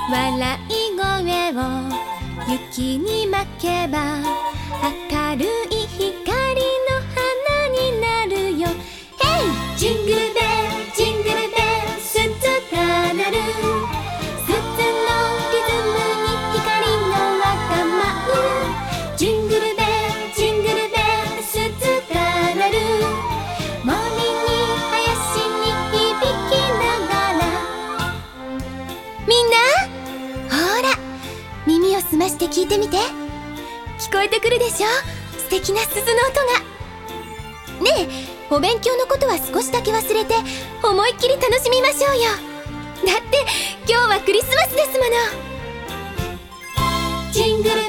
笑い声を雪に巻けば明るい光の花になるよ。ヘイ！ジングルベルジングルベル鈴が鳴る。鈴のリズムに光の輪が舞う。ジングルベルジングルベル鈴が鳴る。森に林に響きながら。みんなほら耳を澄まして聞いてみて。聞こえてくるでしょ、素敵な鈴の音が。ねえ、お勉強のことは少しだけ忘れて思いっきり楽しみましょうよ。だって今日はクリスマスですもの。ジングル